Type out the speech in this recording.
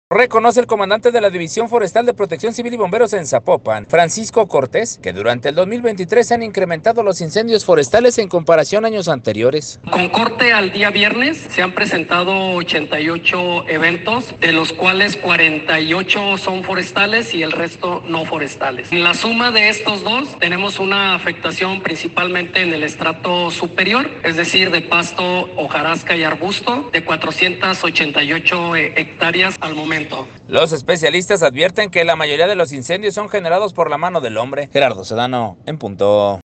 Reconoce el comandante de la División Forestal de Protección Civil y Bomberos en Zapopan, Francisco Cortés, que durante el 2023 se han incrementado los incendios forestales en comparación a años anteriores. Con corte al día viernes se han presentado 88 eventos, de los cuales 48 son forestales y el resto no forestales. En la suma de estos dos tenemos una afectación principalmente en el estrato superior, es decir, de pasto, hojarasca y arbusto, de 488 hectáreas al momento. Los especialistas advierten que la mayoría de los incendios son generados por la mano del hombre. Gerardo Sedano, en punto.